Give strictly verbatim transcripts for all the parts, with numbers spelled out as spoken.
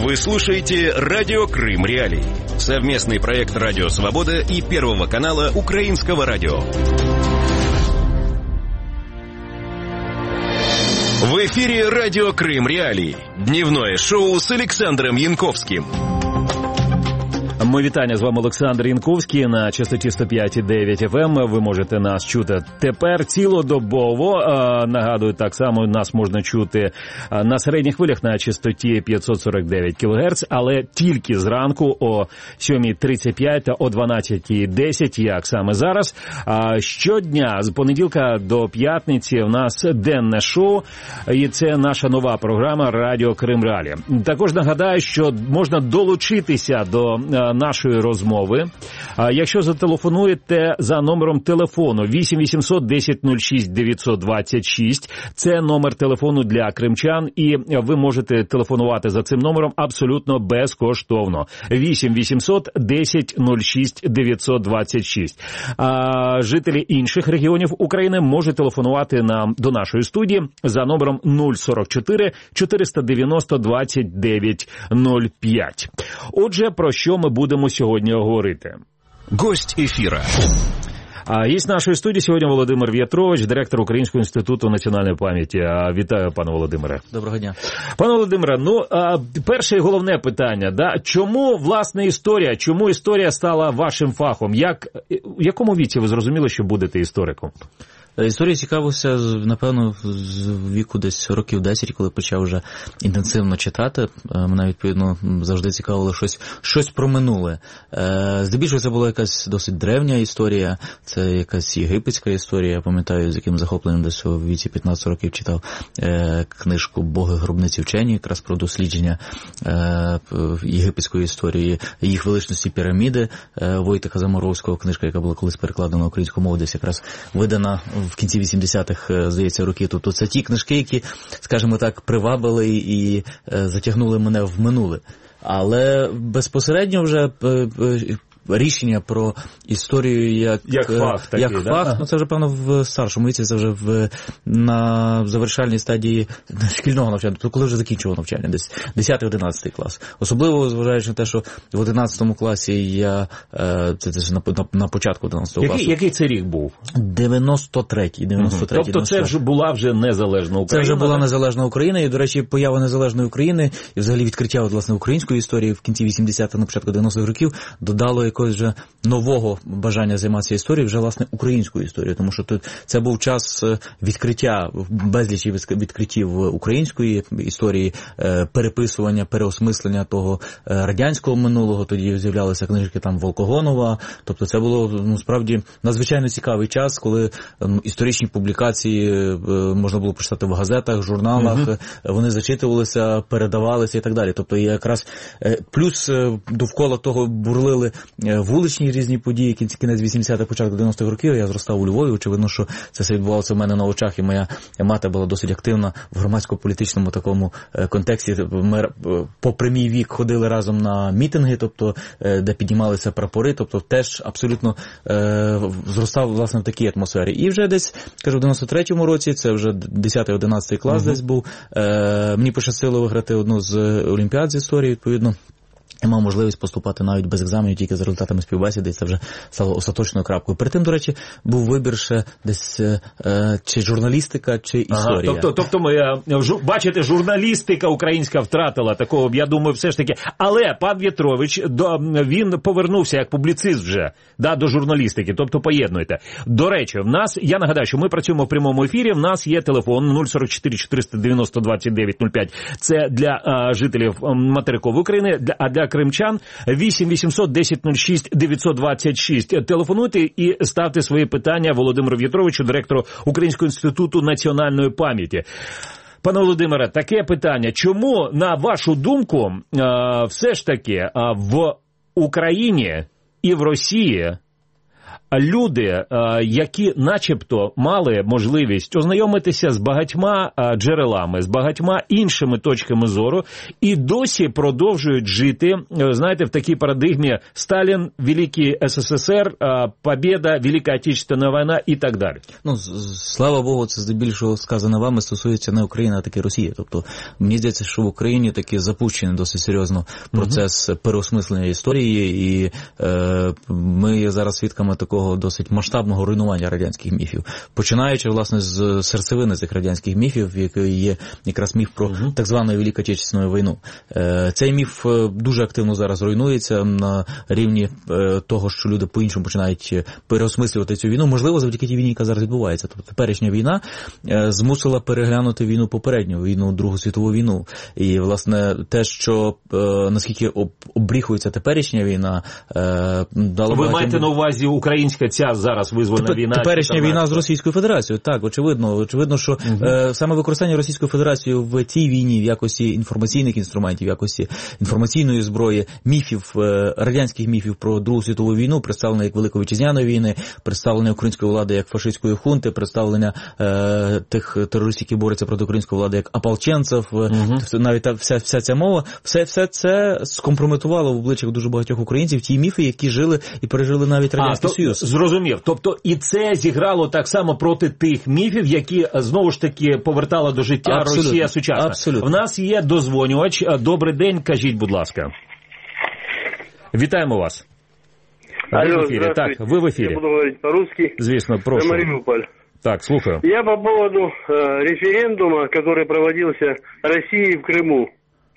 Вы слушаете «Радио Крым Реалии». Совместный проект «Радио Свобода» и Первого канала Украинского радио. В эфире «Радио Крым Реалии». Дневное шоу с Олександром Янковським. Мої вітання, з вами Олександр Янковський на частоті сто п'ять і дев'ять еф ем. Ви можете нас чути тепер цілодобово. Нагадую, так само нас можна чути на середніх хвилях на частоті п'ятсот сорок дев'ять кілогерц, але тільки зранку о сьомій тридцять п'ять та о дванадцятій десять, як саме зараз. Щодня з понеділка до п'ятниці в нас денне шоу, і це наша нова програма «Радіо Крим Реалії». Також нагадаю, що можна долучитися до нашої розмови, якщо зателефонуєте за номером телефону вісім вісімсот десять нуль шість дев'ятсот двадцять шість. Це номер телефону для кримчан, і ви можете телефонувати за цим номером абсолютно безкоштовно. вісім вісімсот десять нуль шість дев'ятсот двадцять шість. А жителі інших регіонів України можуть телефонувати нам до нашої студії за номером нуль сорок чотири чотириста дев'яносто двадцять дев'ять нуль п'ять. Отже, про що ми будемо сьогодні говорити? Гость ефіра. А є в нашій студії сьогодні Володимир В'ятрович, директор Українського інституту національної пам'яті. Вітаю, пане Володимире. Доброго дня. Пане Володимире, ну, перше і головне питання, да? Чому, власне, історія, чому історія стала вашим фахом? Як, в якому віці ви зрозуміли, що будете істориком? Історія цікавився, напевно, з віку десь років десять, коли почав вже інтенсивно читати. Мене, відповідно, завжди цікавило щось, щось про минуле. Здебільшого це була якась досить древня історія, це якась єгипетська історія. Я пам'ятаю, з яким захопленням десь у віці п'ятнадцять років читав книжку «Боги, гробниці, вчені», якраз про дослідження єгипетської історії, їх величності піраміди Войтака Заморовського, книжка, яка була колись перекладена на українську мову, десь якраз видана в кінці вісімдесятих, здається, років. Тобто це ті книжки, які, скажімо так, привабили і затягнули мене в минуле. Але безпосередньо вже рішення про історію як, як фах, такий, як да? фах, ну це вже, певно, в старшому віці, це вже в, на завершальній стадії шкільного навчання, тобто коли вже закінчував навчання, десь десятий-одинадцятий клас. Особливо, зважаючи на те, що в одинадцятому класі я, це, це на, на, на початку одинадцятого який, класу. Який це рік був? дев'яносто третій. дев'яносто третій. Тобто це вже була вже незалежна Україна? Це вже була незалежна Україна, і, до речі, поява незалежної України, і взагалі відкриття, от, власне, української історії в кінці вісімдесятих, на початку дев'яностих років, додало якогось вже нового бажання займатися історією, вже, власне, українською історією, тому що тут це був час відкриття, безлічі відкриттів української історії, переписування, переосмислення того радянського минулого, тоді з'являлися книжки там Волкогонова, тобто це було, ну, справді, надзвичайно цікавий час, коли історичні публікації можна було почитати в газетах, журналах, uh-huh. вони зачитувалися, передавалися і так далі. Тобто якраз плюс довкола того бурлили вуличні різні події, кінець вісімдесятих, початку дев'яностих років. Я зростав у Львові, очевидно, що це все відбувалося в мене на очах, і моя мати була досить активна в громадсько-політичному такому контексті. Ми по прямій вік ходили разом на мітинги, тобто де піднімалися прапори, тобто теж абсолютно зростав, власне, в такій атмосфері. І вже десь, кажу, в дев'яносто третьому році, це вже десятий-одинадцятий клас uh-huh. десь був, мені пощастило виграти одну з олімпіад з історії, відповідно. Я мав можливість поступати навіть без екзаменів, тільки за результатами співбесіди, і це вже стало остаточною крапкою. Перед тим, до речі, був вибір ще десь е, чи журналістика, чи історія. Ага, тобто, тобто ми, жу, бачите, журналістика українська втратила такого, я думаю, все ж таки. Але пан В'ятрович, до, він повернувся як публіцист вже, да, до журналістики, тобто поєднуйте. До речі, в нас, я нагадаю, що ми працюємо в прямому ефірі, в нас є телефон нуль сорок чотири чотириста дев'яносто двадцять дев'ять нуль п'ять. Це для а, жителів материкової України, для, а для кримчан вісім вісімсот десять нуль шість дев'ятсот двадцять шість. Телефонуйте і ставте свої питання Володимиру В'ятровичу, директору Українського інституту національної пам'яті. Пане Володимире, таке питання. Чому, на вашу думку, все ж таки в Україні і в Росії люди, які начебто мали можливість ознайомитися з багатьма джерелами, з багатьма іншими точками зору, і досі продовжують жити, знаєте, в такій парадигмі Сталін, Великий СССР, Побєда, Велика Отечественна війна і так далі. Ну, слава Богу, це здебільшого сказано вами стосується не України, а таки Росії. Тобто, мені здається, що в Україні таки запущений досить серйозно процес uh-huh. переосмислення історії, і е, ми зараз свідками такого досить масштабного руйнування радянських міфів. Починаючи, власне, з серцевини цих радянських міфів, який є якраз міф про uh-huh. так звану Велику Отечественну війну. Е, цей міф дуже активно зараз руйнується на рівні е, того, що люди по-іншому починають переосмислювати цю війну. Можливо, завдяки тій війні, яка зараз відбувається. Тобто, теперішня війна е, змусила переглянути війну попередню, війну, Другу світову війну. І, власне, те, що е, наскільки об, обріхується теперішня війна, е, дало... Ви маєте на увазі українська ця зараз визвольна Тепер, війна? Теперішня війна з Російською Федерацією, так, очевидно. Очевидно, що угу. е, саме використання Російською Федерацією в цій війні в якості інформаційних інструментів, в якості інформаційної зброї, міфів, е, радянських міфів про Другу світову війну, представлення як Великої Вітчизняної війни, представлення української влади як фашистської хунти, представлення е, тих терористів, які борються проти української влади як ополченців, угу. навіть та, вся, вся ця мова, все, все це скомпрометувало в обличчях дуже багатьох українців ті міфи, які жили і пережили навіть Радянський а, Союз. То, зрозумів. Тобто і це зіграло так само проти тих міфів, які знову ж таки повертала до життя абсолютно. Росія сучасна. Абсолютно. В нас є дозвонювач. Добрий день, кажіть, будь ласка. Вітаємо вас. Алло, ви в ефірі. Так, ви в ефірі. Я буду говорить по-русски. Звісно, прошу. Мариуполь. Так, слухаю. Я по поводу э, референдума, который проводился Россией в Крыму.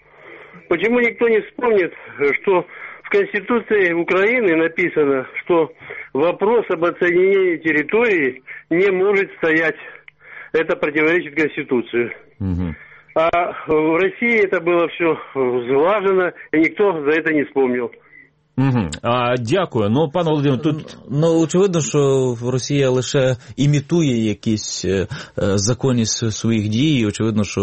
Почему никто не вспомнит, что в Конституции Украины написано, что вопрос об отсоединении территории не может стоять. Это противоречит Конституции. Угу. А в России это было все сглажено, и никто за это не вспомнил. Угу. А, дякую. Ну, пане Володимир, тут... Ну, очевидно, що Росія лише імітує якісь е, законність своїх дій. Очевидно, що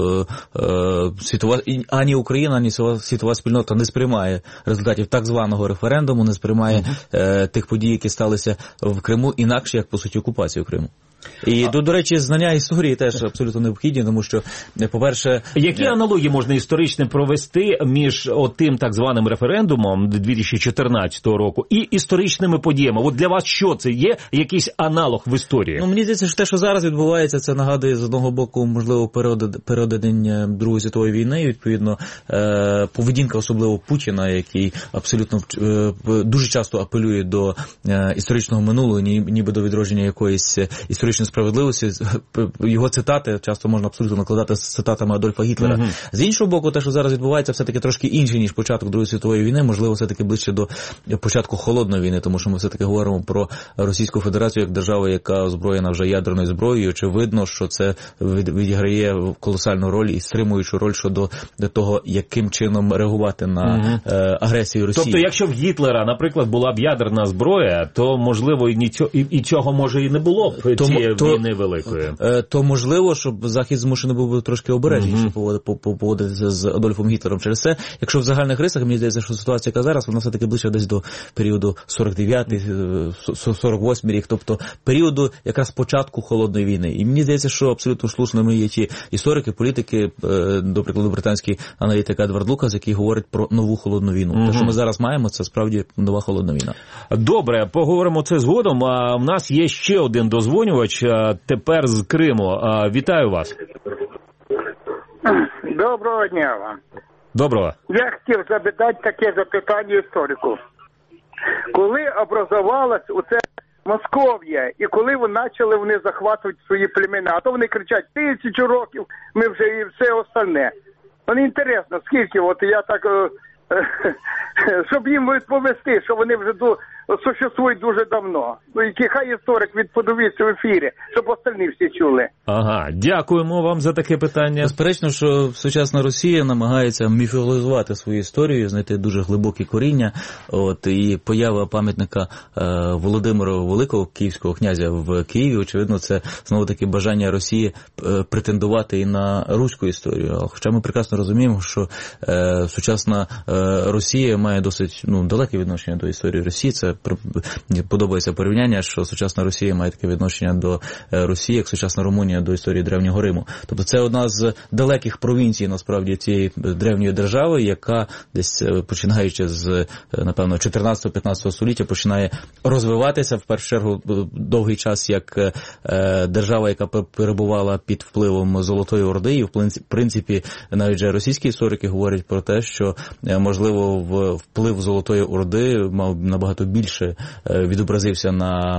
е, е, світова, ані Україна, ані світова спільнота не сприймає результатів так званого референдуму, не сприймає е, тих подій, які сталися в Криму, інакше, як, по суті, окупацію Криму. І, до, до речі, знання історії теж абсолютно необхідні, тому що, по-перше... Які аналогії можна історично провести між тим так званим референдумом дві тисячі чотирнадцятого року і історичними подіями? От для вас що це? Є якийсь аналог в історії? Ну, мені здається, що те, що зараз відбувається, це нагадує, з одного боку, можливо, періодидення Другої світової війни, відповідно, поведінка особливо Путіна, який абсолютно дуже часто апелює до історичного минулого, ніби до відродження якоїсь історичної справедливості. Його цитати часто можна абсолютно накладати з цитатами Адольфа Гітлера. Mm-hmm. З іншого боку, те, що зараз відбувається, все-таки трошки інше, ніж початок Другої світової війни, можливо, все-таки ближче до початку Холодної війни, тому що ми все-таки говоримо про Російську Федерацію як державу, яка озброєна вже ядерною зброєю. Очевидно, що це відіграє колосальну роль і стримуючу роль щодо того, яким чином реагувати на mm-hmm. е, агресію Росії. Тобто, якщо в Гітлера, наприклад, була б ядерна зброя, то, можливо, і цього, може, і не було б цієї то, війни великої. То можливо, щоб Захід змушений був би трошки обережніше mm-hmm. поводитися з Адольфом Гітлером. Через це, якщо в загальних рисах, мені здається, що ситуація, яка зараз, вона все-таки ближче десь до періоду сорок дев'ятий, сорок восьмий рік, тобто періоду якраз початку Холодної війни. І мені здається, що абсолютно слушними є ті історики, політики, до прикладу, британський аналітик Едвард Лукас, який говорить про нову Холодну війну. Mm-hmm. Те, що ми зараз маємо, це справді нова Холодна війна. Добре, поговоримо це згодом. А в нас є ще один дозвонювач, тепер з Криму. Вітаю вас. Доброго дня вам. Доброго. Я хотів запитати таке запитання історику. Коли образувалась оце Московія, і коли вони почали вони захватувати свої племена, а то вони кричать, тисячу років, ми вже і все остальне. Мені інтересно, скільки, от я так, щоб їм відповісти, що вони вже до... существують дуже давно. Ну, і хай історик відповість в ефірі, щоб остальні всі чули. Ага, дякуємо вам за таке питання. Безперечно, що сучасна Росія намагається міфологізувати свою історію, знайти дуже глибокі коріння. От, і поява пам'ятника е, Володимира Великого, київського князя в Києві, очевидно, це знову-таки бажання Росії е, претендувати і на руську історію. Хоча ми прекрасно розуміємо, що е, сучасна е, Росія має досить ну, далеке відношення до історії Росії. Це дуже подобається порівняння, що сучасна Росія має таке відношення до Росії, як сучасна Румунія до історії Древнього Риму. Тобто це одна з далеких провінцій, насправді, цієї древньої держави, яка десь починаючи з, напевно, чотирнадцятого-п'ятнадцятого століття починає розвиватися, в першу чергу, довгий час як держава, яка перебувала під впливом Золотої Орди, і в принципі навіть вже російські історики говорять про те, що можливо вплив Золотої Орди мав набагато більше відобразився на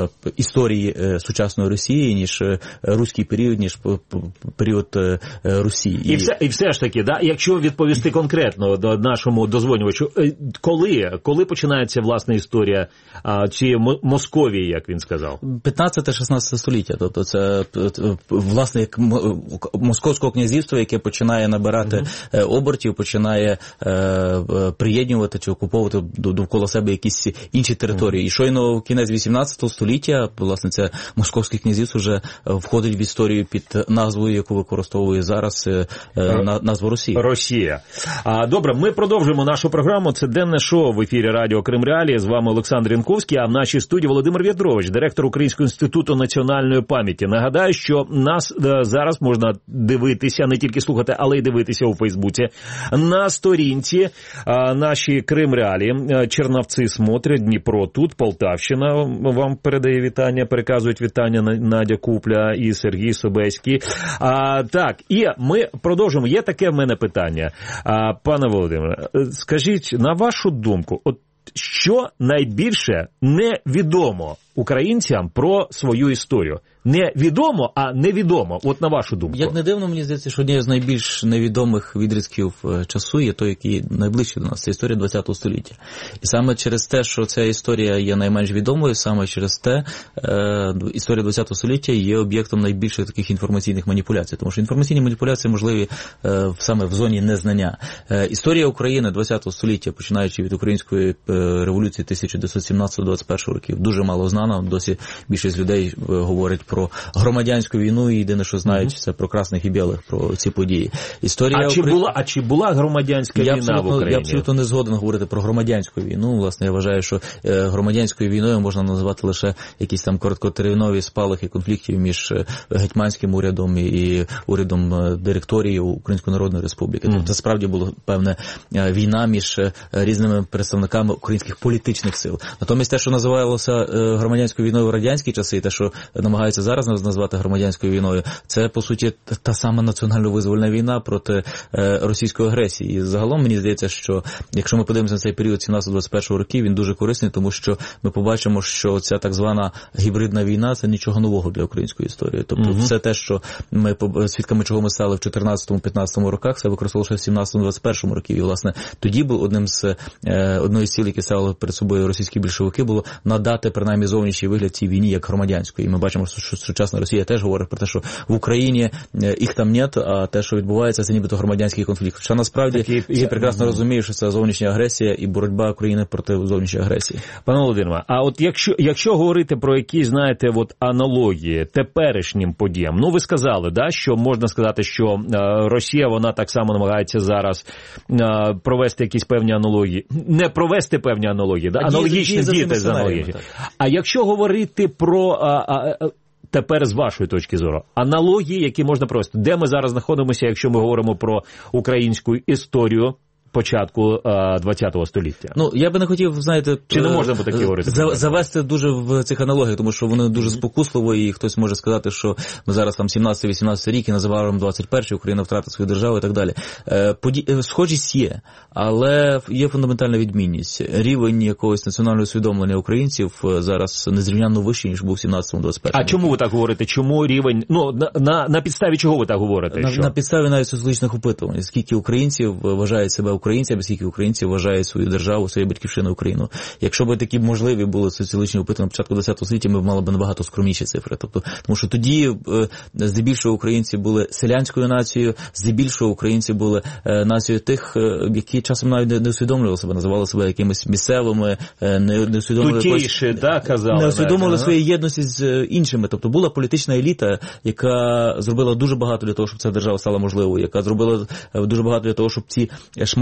історії сучасної Росії, ніж руський період, ніж період Росії. І все, і все ж таки, да, якщо відповісти конкретно до нашому дозвонювачу, коли, коли починається власне історія цієї Московії, як він сказав? п'ятнадцяте-шістнадцяте століття, тобто це власне як Московського князівства, яке починає набирати uh-huh. обертів, починає е, приєднувати чи окуповувати довкола себе якісь інші території. Uh-huh. І щойно в кінець вісімнадцятого століття, власне, це Московське князівство вже входить в історію під назвою, яку використовує зараз е, на, назву Росії. Росія. А, добре, ми продовжуємо нашу програму. Це денне шоу в ефірі Радіо Крим Реалії. З вами Олександр Янковський, а в нашій студії Володимир В'ятрович, директор Українського інституту національної пам'яті. Нагадаю, що нас е, зараз можна дивитися, не тільки слухати, але й дивитися у Фейсбуці. На сторінці а, наші Крим Реалії, Чернівці смотрять, Дніпро тут, Полтавщина вам передає вітання, переказують вітання Надя Купля і Сергій Собеський. А, так, і ми продовжуємо. Є таке в мене питання. А, пане Володимире, скажіть, на вашу думку, от що найбільше невідомо українцям про свою історію? Не відомо, а невідомо. От на вашу думку. Як не дивно, мені здається, що однією з найбільш невідомих відрізків часу є той, який найближчий до нас. Це історія ХХ століття. І саме через те, що ця історія є найменш відомою, саме через те е, історія ХХ століття є об'єктом найбільших таких інформаційних маніпуляцій. Тому що інформаційні маніпуляції можливі е, саме в зоні незнання. Е, історія України ХХ століття, починаючи від Української революції тисяча дев'ятсот сімнадцятого - двадцять першого років, дуже мало знана. Досі більшість людей говорять про громадянську війну, і єдине, що знають, mm-hmm. це про красних і білих, про ці події. Історія а, чи Украї... була, а чи була громадянська я війна в Україні? Я абсолютно не згоден говорити про громадянську війну. Власне, я вважаю, що е, громадянською війною можна називати лише якісь там короткотермінові спалахи конфліктів між гетьманським урядом і, і урядом директорії Української Народної Республіки. Mm-hmm. Тобто, це справді була певна війна між різними представниками українських політичних сил. Натомість те, що називалося е, громадянською війною в радянські часи, і те, що намагаються зараз назвати громадянською війною, це, по суті, та сама національно-визвольна війна проти е, російської агресії. І загалом, мені здається, що якщо ми подивимося на цей період сімнадцятого - двадцять першого років, він дуже корисний, тому що ми побачимо, що ця так звана гібридна війна – це нічого нового для української історії. Тобто mm-hmm. все те, що ми, свідками чого ми стали в чотирнадцятому - п'ятнадцятому роках, це використовувалося в сімнадцятому - двадцять першому років. І, власне, тоді був одним з, е, одною з цілей, які ставили перед собою російські більшовики, було надати, принаймні, зовнішній вигляд цій війні як громадянської. І ми бачимо, що сучасна Росія теж говорить про те, що в Україні їх там нет, а те, що відбувається, це нібито громадянський конфлікт. Хоча насправді Такі... всі прекрасно розуміють, що це зовнішня агресія і боротьба України проти зовнішньої агресії. Пане Володимире, а от якщо, якщо говорити про якісь, знаєте, от аналогії теперішнім подіям, ну ви сказали, да, що можна сказати, що е, Росія, вона так само намагається зараз е, провести якісь певні аналогії. Не провести певні аналогії, да? Аналогічні діти з аналогії. А якщо говорити про... А, а, тепер з вашої точки зору, аналогії, які можна провести. Де ми зараз знаходимося, якщо ми говоримо про українську історію початку ХХ століття? Ну, я би не хотів, знаєте... Чи не можна по такі говорити? Завести дуже в цих аналогіях, тому що вони дуже спокусливо, і хтось може сказати, що ми зараз там сімнадцятий - вісімнадцятий рік, і незабаром двадцять перший, Україна втратить свою державу і так далі. Поді... Схожість є, але є фундаментальна відмінність. Рівень якогось національного усвідомлення українців зараз незрівнянно вищий, ніж був в сімнадцятому - двадцять першому. А чому ви так говорите? Чому рівень... Ну, на, на, на підставі чого ви так говорите? На, що? на підставі навіть соціологічних опитувань. Скільки українців вважають себе українцями, скільки українців вважають свою державу, свою батьківщину Україну. Якщо б такі можливі були соціологічні опитування на початку ХХ століття, ми б мали б набагато скромніші цифри. Тобто, тому що тоді здебільшого українці були селянською нацією, здебільшого українці були нацією тих, які часом навіть не усвідомлювали себе, називали себе якимись місцевими, не, не усвідомлювали, Тутейші, якось, да, казали, не усвідомлювали ага. своєї єдності з іншими. Тобто була політична еліта, яка зробила дуже багато для того, щоб ця держава стала можливою, яка зробила дуже багато для того, щоб ці шматки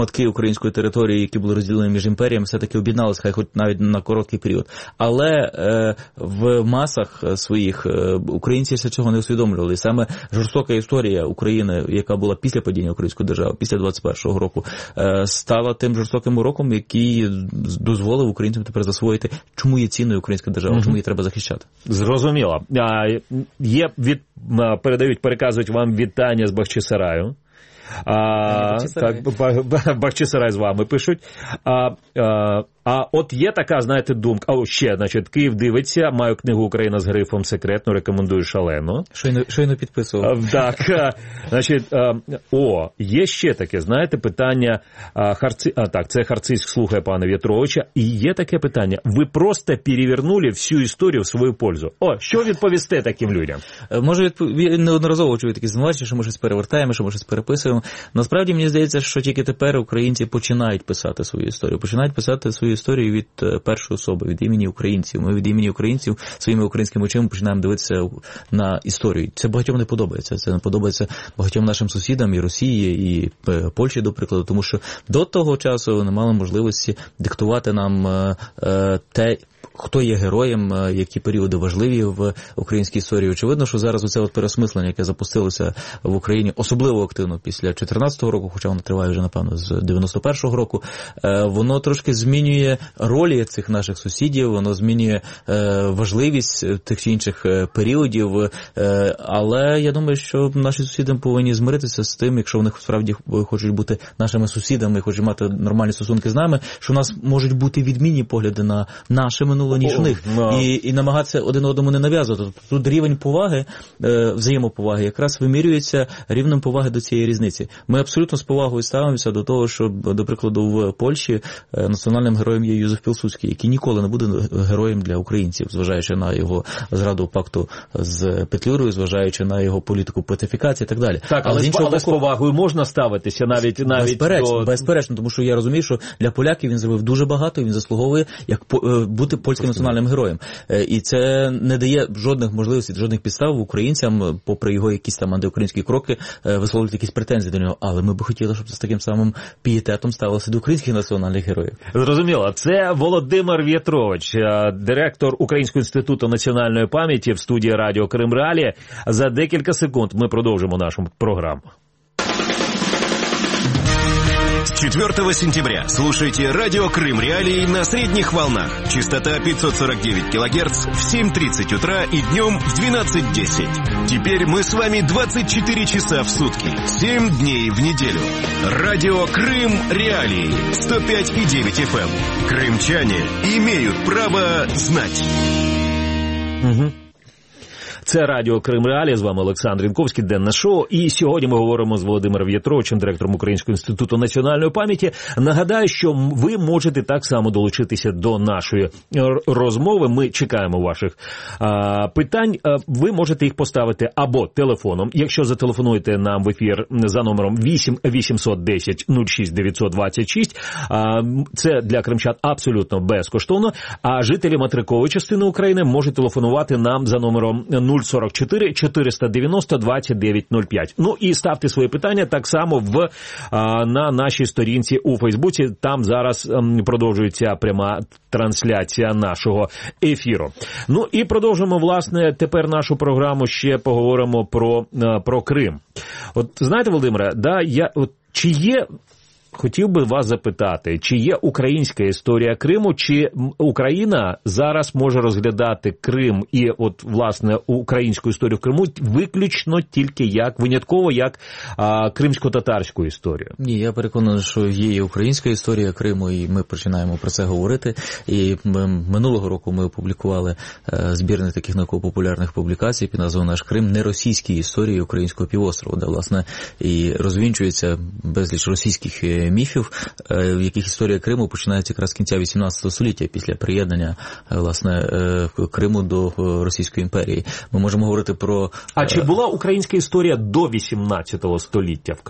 шматки української території, які були розділені між імперіями, все-таки об'єдналися, хай хоч навіть на короткий період. Але е, в масах своїх е, українці все цього не усвідомлювали. І саме жорстока історія України, яка була після падіння української держави, після двадцять першого року, е, стала тим жорстоким уроком, який дозволив українцям тепер засвоїти, чому є цінною українська держава, mm-hmm. чому її треба захищати. Зрозуміло. А, є від, передають, переказують вам вітання з Бахчисараю. А, так, Бахчисарай з вами пишуть. А, а, а от є така, знаєте, думка, а ще, значить, Київ дивиться, маю книгу «Україна з грифом секретно», рекомендую шалено. Щойно, щойно підписував. Так, значить, о, є ще таке, знаєте, питання, Харці... а, так, це Харцизьк слухає пана В'ятровича, і є таке питання, ви просто перевернули всю історію в свою пользу. О, що відповісти таким людям? Може, відп... неодноразово чую такі звинувачення, що ми щось перевертаємо, що ми щось переписуємо. Насправді, мені здається, що тільки тепер українці починають писати свою історію, починають писати свою історію від першої особи, від імені українців. Ми від імені українців своїми українськими очима починаємо дивитися на історію. Це багатьом не подобається. Це не подобається багатьом нашим сусідам і Росії, і Польщі, до прикладу, тому що до того часу не мали можливості диктувати нам е, те, хто є героєм, які періоди важливі в українській історії. Очевидно, що зараз оце от переосмислення, яке запустилося в Україні, особливо активно після чотирнадцятого року, хоча воно триває вже, напевно, з дев'яносто першого року, воно трошки змінює ролі цих наших сусідів, воно змінює важливість тих чи інших періодів, але я думаю, що наші сусіди повинні змиритися з тим, якщо вони справді хочуть бути нашими сусідами, хочуть мати нормальні стосунки з нами, що у нас можуть бути відмінні погляди на наше минуле, ніж в них. No. І, і намагатися один одному не нав'язувати. Тут рівень поваги, е, взаємоповаги, якраз вимірюється рівнем поваги до цієї різниці. Ми абсолютно з повагою ставимося до того, що, до прикладу, в Польщі е, національним героєм є Юзеф Пілсудський, який ніколи не буде героєм для українців, зважаючи на його зраду пакту з Петлюрою, зважаючи на його політику патифікації і так далі. Так, але, але, з, іншого але боку... з повагою можна ставитися навіть, навіть безперечно, до... безперечно, тому що я розумію, що для поляків він зробив дуже багато, і він заслуговує як по, бути польським національним героєм. І це не дає жодних можливостей, жодних підстав українцям, попри його якісь там антиукраїнські кроки, висловлювати якісь претензії до нього. Але ми б хотіли, щоб з таким самим пієтетом ставилося до українських національних героїв. Зрозуміло. Це Володимир В'ятрович, директор Українського інституту національної пам'яті в студії Радіо Крим Реалії. За декілька секунд ми продовжимо нашу програму. С четвёртого сентября слушайте радио Крым Реалии на средних волнах. Частота пятьсот сорок девять килогерц в семь тридцать утра и днем в двенадцать десять. Теперь мы с вами двадцать четыре часа в сутки, семь дней в неделю. Радио Крым Реалии сто пять и девять эф эм. Крымчане имеют право знать. Угу. Це Радіо Крим Реалії, з вами Олександр Інковський, денне шоу. І сьогодні ми говоримо з Володимиром В'ятровичем, директором Українського інституту національної пам'яті. Нагадаю, що ви можете так само долучитися до нашої розмови. Ми чекаємо ваших а, питань. Ви можете їх поставити або телефоном, якщо зателефонуєте нам в ефір за номером вісім вісімсот десять нуль шість дев'ятсот двадцять шість. А, це для кримчан абсолютно безкоштовно. А жителі материкової частини України можуть телефонувати нам за номером нуль сорок чотири чотириста дев'яносто двадцять дев'ять нуль п'ять. Ну і ставте свої питання так само в, а, на нашій сторінці у Фейсбуці. Там зараз м, продовжується пряма трансляція нашого ефіру. Ну і продовжимо, власне, тепер нашу програму, ще поговоримо про, а, про Крим. От знаєте, Володимире, да, я, от, чи є... Хотів би вас запитати, чи є українська історія Криму, чи Україна зараз може розглядати Крим і, от, власне, українську історію Криму виключно тільки як, винятково як а, кримсько-татарську історію? Ні, я переконаний, що є і українська історія Криму, і ми починаємо про це говорити. І минулого року ми опублікували збірник таких науково-популярних публікацій під назвою «Наш Крим. Неросійські історії українського півострова», де, власне, і розвінчується безліч російських міфів, в яких історія Криму починається якраз з кінця вісімнадцятого століття, після приєднання, власне, Криму до Російської імперії. Ми можемо говорити про... А чи була українська історія до вісімнадцятого століття в Криму?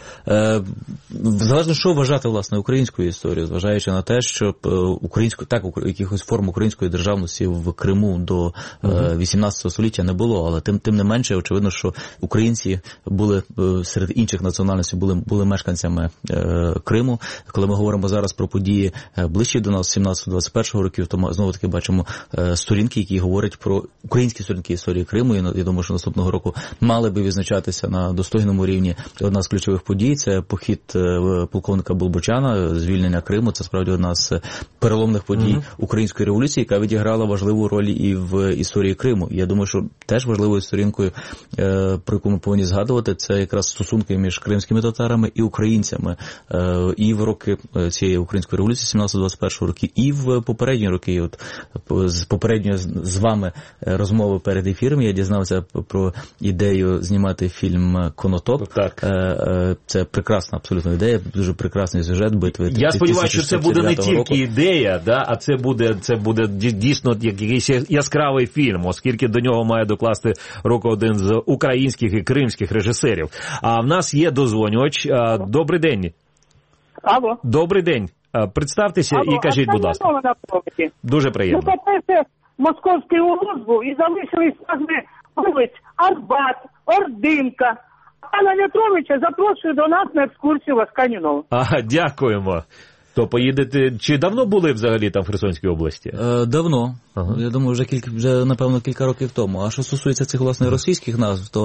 Залежно, що вважати, власне, українською історією, зважаючи на те, що українську, так, якихось форм української державності в Криму до вісімнадцятого століття не було, але тим, тим не менше, очевидно, що українці були серед інших національностей, були, були мешканцями Криму. Коли ми говоримо зараз про події ближчі до нас, сімнадцятого-двадцять першого років, то ми знову-таки бачимо сторінки, які говорять про українські сторінки історії Криму. І я думаю, що наступного року мали би відзначатися на достойному рівні. Одна з ключових подій – це похід полковника Болбочана, звільнення Криму. Це справді одна з переломних подій mm-hmm. української революції, яка відіграла важливу роль і в історії Криму. І я думаю, що теж важливою сторінкою, про яку ми повинні згадувати, це якраз стосунки між кримськими татарами і українцями. І в роки цієї української революції сімнадцятого-двадцять першого роки, і в попередні роки. От з попередньої з вами розмови перед ефіром я дізнався про ідею знімати фільм «Конотоп». Так. Це прекрасна абсолютно ідея, дуже прекрасний сюжет битви. Я сподіваюся, що це буде не тільки року. ідея, да, а це буде, це буде дійсно якийсь яскравий фільм, оскільки до нього має докласти руку один з українських і кримських режисерів. А в нас є дозвонювач. Добрий день. Алло. Добрий день. Представтеся Алло, і кажіть, будь ласка. Дуже приємно. Ну, по-перше, московський улус був і залишились назви вулиць Арбат, Ординка. Пана В'ятровича запрошую до нас на екскурсію в Асканінов. Ага, дякуємо. То поїдете, чи давно були взагалі там в Херсонській області? Е, давно. Ага. Я думаю, вже, кілька, вже, напевно, кілька років тому. А що стосується цих, власне, російських назв, то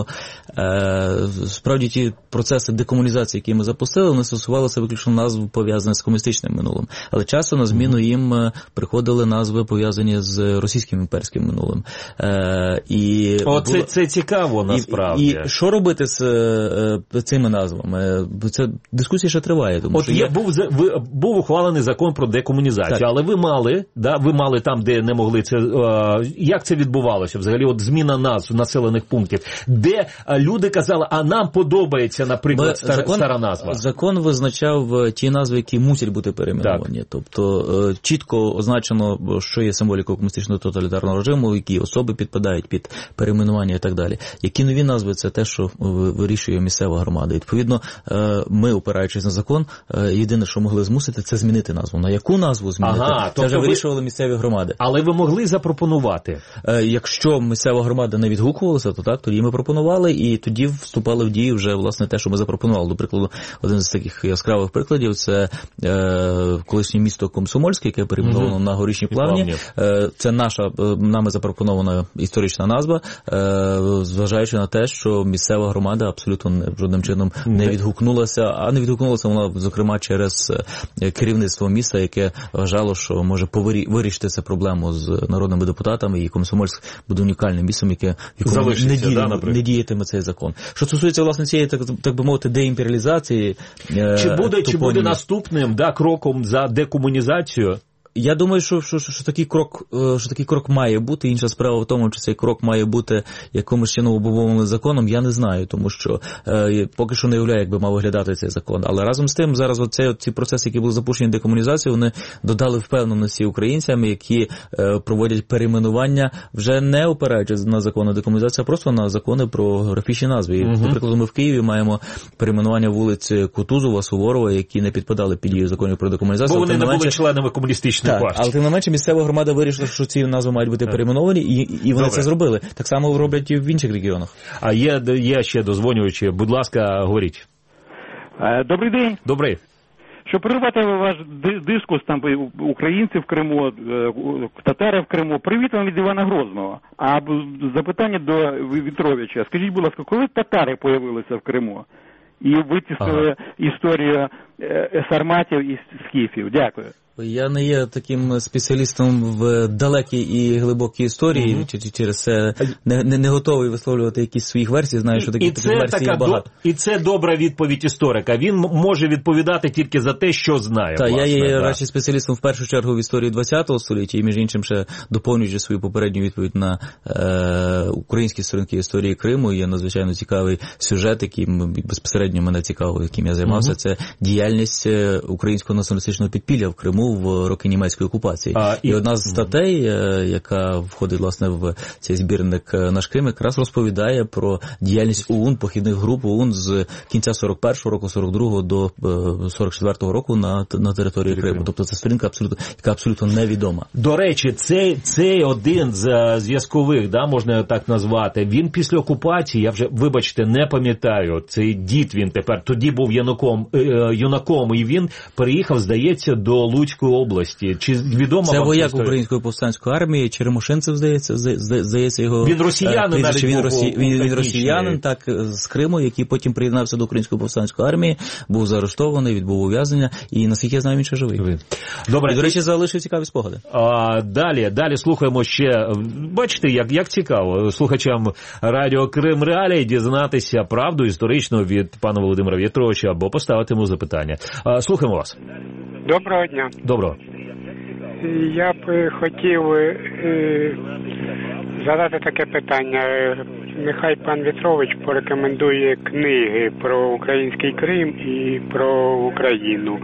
е, справді ті процеси декомунізації, які ми запустили, вони стосувалися виключно назв, пов'язаних з комуністичним минулим. Але часто на зміну їм приходили назви, пов'язані з російським імперським минулим. Е, і О, це, це цікаво, насправді. І, і що робити з е, цими назвами? Це дискусія ще триває. Тому, От що є, я... був, був ухвалений закон про декомунізацію, так. але ви мали, да, ви мали там, де не могли це, е, як це відбувалося взагалі, от зміна назв населених пунктів, де люди казали, а нам подобається, наприклад, стар, закон, стара назва. Закон визначав ті назви, які мусять бути перейменовані. Так. Тобто е, чітко означено, що є символікою комуністичного тоталітарного режиму, які особи підпадають під перейменування і так далі. Які нові назви, це те, що вирішує місцева громада. І, відповідно, е, ми, опираючись на закон, е, єдине, що могли змусити, це змінити назву. На яку назву змінити? Ага, це тобто вже ви... вирішували місцеві громади. Але ви могли запропонувати? Е, якщо місцева громада не відгукувалася, то так, тоді ми пропонували, і тоді вступали в дію вже, власне, те, що ми запропонували. До прикладу, один з таких яскравих прикладів, це е, колишнє місто Комсомольське, яке перейменовано угу. на Горішній Плавні. Е, це наша, е, нами запропонована історична назва, е, зважаючи на те, що місцева громада абсолютно не, жодним чином не відгукнулася, а не відгукнулася вона, зокрема, через керівництво міста, яке вважало, що може повирі... вирішити цю проблему з народними депутатами, і Комсомольськ буде унікальним містом, яке якому не, діє, да, не діятиме цей закон. Що стосується, власне, цієї, так, так би мовити, деімперіалізації... Чи буде, чи буде наступним, да, кроком за декомунізацію? Я думаю, що, що, що, такий крок, що такий крок має бути. Інша справа в тому, чи цей крок має бути якомусь чином обумовленим законом, я не знаю, тому що е, поки що не уявляю, як би мав виглядати цей закон. Але разом з тим, зараз оце, ці процеси, які були запущені декомунізацією, вони додали впевненості українцям, які е, проводять перейменування, вже не опираючись на закони декомунізації, а просто на закони про географічні назви. Угу. Наприклад, ми в Києві маємо перейменування вулиць Кутузова, Суворова, які не підпадали під дію законів про декомунізацію. Бо вони не були членами комуністичної. Так, але тим не менше місцева громада вирішила, що ці назви мають бути перейменовані, і, і вони Добре. це зробили. Так само роблять і в інших регіонах. А є, є ще дозвонювачі. Будь ласка, говоріть. Добрий день. Добрий. Щоб перервати ваш дискус, там українці в Криму, татари в Криму, привіт вам від Івана Грозного. А запитання до В'ятровича. Скажіть, будь ласка, коли татари появилися в Криму? І витіснили ага. історію сарматів і скіфів. Дякую. Я не є таким спеціалістом в далекій і глибокій історії, mm-hmm. через це не, не, не готовий висловлювати якісь своїх версій, знаю, що такі, такі версії є багато. До... І це добра відповідь історика. Він може відповідати тільки за те, що знає. Так, власне, я є да. радше спеціалістом в першу чергу в історії ХХ століття, і між іншим ще доповнюючи свою попередню відповідь на е, українські сторінки історії Криму, є надзвичайно цікавий сюжет, який безпосередньо мене цікавив, яким я займався, mm-hmm. це діяльність українського націоналістичного підпілля в Криму, Криму в роки німецької окупації. А, і... і одна з статей, яка входить, власне, в цей збірник «Наш Крим», якраз розповідає про діяльність ОУН, похідних груп ОУН з кінця сорок першого року, сорок другого до сорок четвертого року на, на території Криму. Тобто це сторінка, абсолютно, яка абсолютно невідома. До речі, цей, цей один з зв'язкових, да, можна так назвати, він після окупації, я вже, вибачте, не пам'ятаю, цей дід він тепер, тоді був юнаком, е, юнаком і він переїхав, здається, до Луцької області. Чи відомо це вам вояк Української повстанської армії, Черемошинцев, здається, здається його... Він росіянин, навіть він, був, росі... він, він росіянин, так, з Криму, який потім приєднався до Української повстанської армії, був заарештований, відбув ув'язнення, і, наскільки я знаю, він ще живий. Добре. І, до речі, залишив цікаві спогади. А, далі, далі слухаємо ще, бачите, як, як цікаво слухачам Радіо Крим Реалії дізнатися правду історичну від пана Володимира В'ятровича або поставити йому запитання. А, слухаємо вас. Доброго дня. Доброго. Я б хотів е, задати таке питання. Нехай пан В'ятрович порекомендує книги про український Крим і про Україну.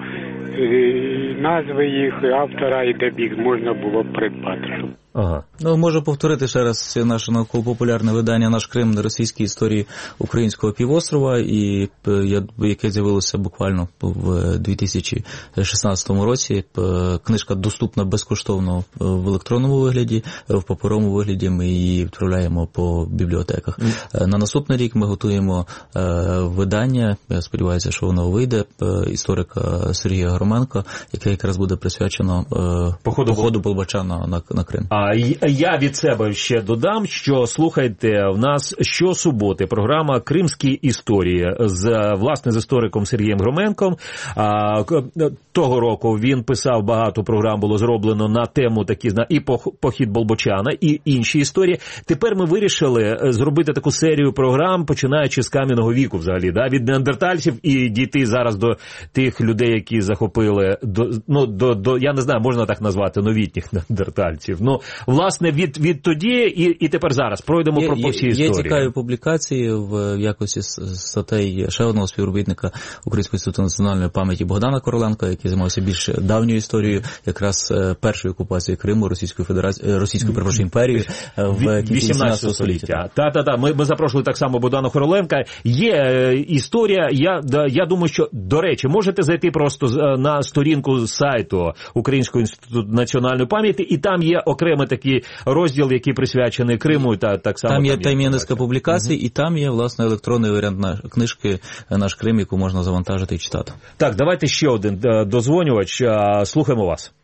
Е, назви їх, автора і де б їх можна було б придбати. Ага. Ну, можу повторити ще раз наше науково-популярне видання «Наш Крим. На російській історії українського півострова», і яке з'явилося буквально в дві тисячі шістнадцятому році. Книжка доступна безкоштовно в електронному вигляді, в паперовому вигляді ми її відправляємо по бібліотеках. Mm. На наступний рік ми готуємо видання, я сподіваюся, що воно вийде, історика Сергія Громенка, яке якраз буде присвячено походу, походу Болбоча на, на, на Крим. А я від себе ще додам, що, слухайте, в нас щосуботи програма «Кримські історії» з, власне, з істориком Сергієм Громенком. А, того року він писав, багато програм було зроблено на тему такі, і похід Болбочана, і інші історії. Тепер ми вирішили зробити таку серію програм, починаючи з кам'яного віку взагалі, да, від неандертальців і дійти зараз до тих людей, які захопили, до, ну, до, до, я не знаю, можна так назвати, новітніх неандертальців. Ну, власне, від, від тоді і, і тепер зараз пройдемо є, про всі історії. Є цікаві публікації в якості статей ще одного співробітника Українського інституту національної пам'яті Богдана Короленка, який займався більш давньою історією, якраз першої окупації Криму Російської Федерації, Російської, перепрошую, імперії в кінці вісімнадцятого століття. Та-та-та, ми, ми запрошували так само Богдана Короленка. Є е, історія, я, да, я думаю, що, до речі, можете зайти просто на сторінку сайту Українського інституту національної пам'яті, і там є окремий такий розділ, який присвячений Криму, та так само там є там є низка публікацій, угу. І там є, власне, електронний варіант на книжки «Наш Крим», яку можна завантажити і читати. Так, давайте ще один дозвонювач. Слухаємо вас.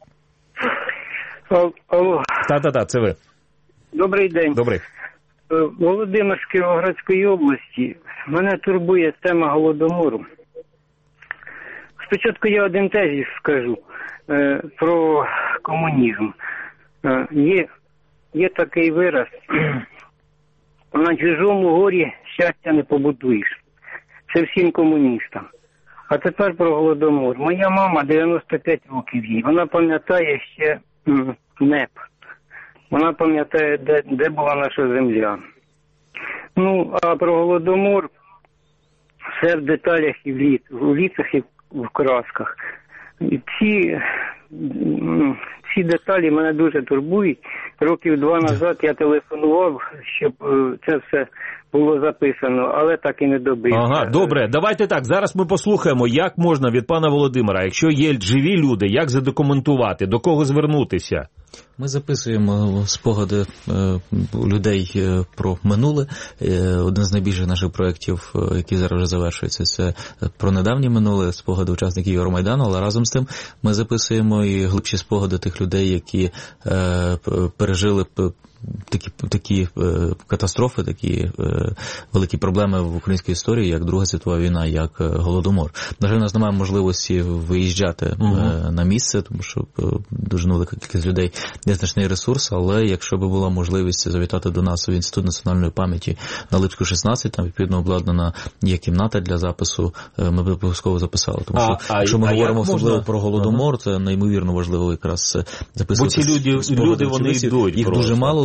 Алло. Та-та-та, це ви. Добрий день. Добрий. Володимир з Кіровоградської області. Мене турбує тема Голодомору. Спочатку я один тезис скажу е, про комунізм. Е, є, є такий вираз: на чужому горі щастя не побудуєш. Це всім комуністам. А тепер про Голодомор. Моя мама дев'яносто п'ять років їй. Вона пам'ятає ще м, НЕП. Вона пам'ятає, де, де була наша земля. Ну, а про Голодомор все в деталях і в, літ, в ліцах і в красках. І ці, ці деталі мене дуже турбують. Років два назад я телефонував, щоб це все було записано, але так і не добився. Ага, добре, давайте так, зараз ми послухаємо, як можна від пана Володимира, якщо є живі люди, як задокументувати, до кого звернутися? Ми записуємо спогади е, людей е, про минуле. Е, один з найбільших наших проєктів, е, який зараз вже завершується, це про недавнє минуле, спогади учасників Євромайдану, але разом з тим ми записуємо і глибші спогади тих людей, які е, пережили такі, такі е, катастрофи, такі е, великі проблеми в українській історії, як Друга світова війна, як е, Голодомор. На жаль, у нас немає можливості виїжджати uh-huh. е, на місце, тому що е, дуже велика кількість людей, незначний ресурс, але якщо б була можливість завітати до нас в Інститут національної пам'яті на Липську шістнадцять, там відповідно обладнана є кімната для запису, е, ми б обов'язково записали. Тому що, а, якщо ми а говоримо особливо можна? Про Голодомор, uh-huh. це неймовірно важливо якраз записувати. Бо ці люди, люди вони йдуть. Їх просто, дуже мало,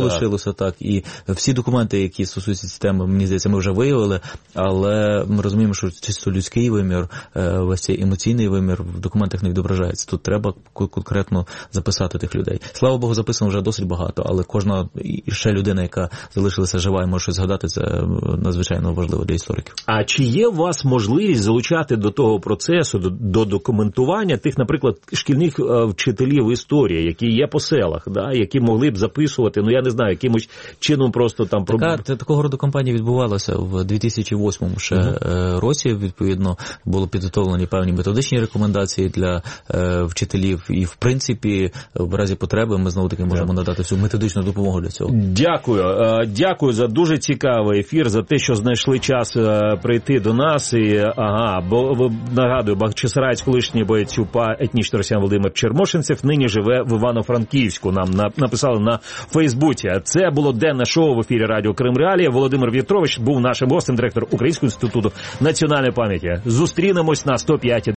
лишилося, так, і всі документи, які стосуються цієї теми, мені здається, ми вже виявили, але ми розуміємо, що чисто людський вимір, весь цей емоційний вимір в документах не відображається. Тут треба конкретно записати тих людей. Слава Богу, записано вже досить багато, але кожна і ще людина, яка залишилася жива і може щось згадати, це надзвичайно важливо для істориків. А чи є у вас можливість залучати до того процесу, до, до документування тих, наприклад, шкільних е, вчителів історії, які є по селах, да, які могли б записувати, ну я не знаю, якимось чином просто там... Така, такого роду кампанія відбувалася в дві тисячі восьмому ще uh-huh. році, відповідно, було підготовлені певні методичні рекомендації для е, вчителів, і в принципі, в разі потреби ми знову таки можемо yeah. надати всю методичну допомогу для цього. Дякую. Е, дякую за дуже цікавий ефір, за те, що знайшли час е, прийти до нас. І, ага, бо, нагадую, бахчисараєць, колишній боєць УПА, етнічний росіян Володимир Чермошинцев, нині живе в Івано-Франківську. Нам на, написали на Фейсбуці. Це було денне шоу в ефірі Радіо Крим Реалії. Володимир В'ятрович був нашим гостем, директор Українського інституту національної пам'яті. Зустрінемось на сто п'ять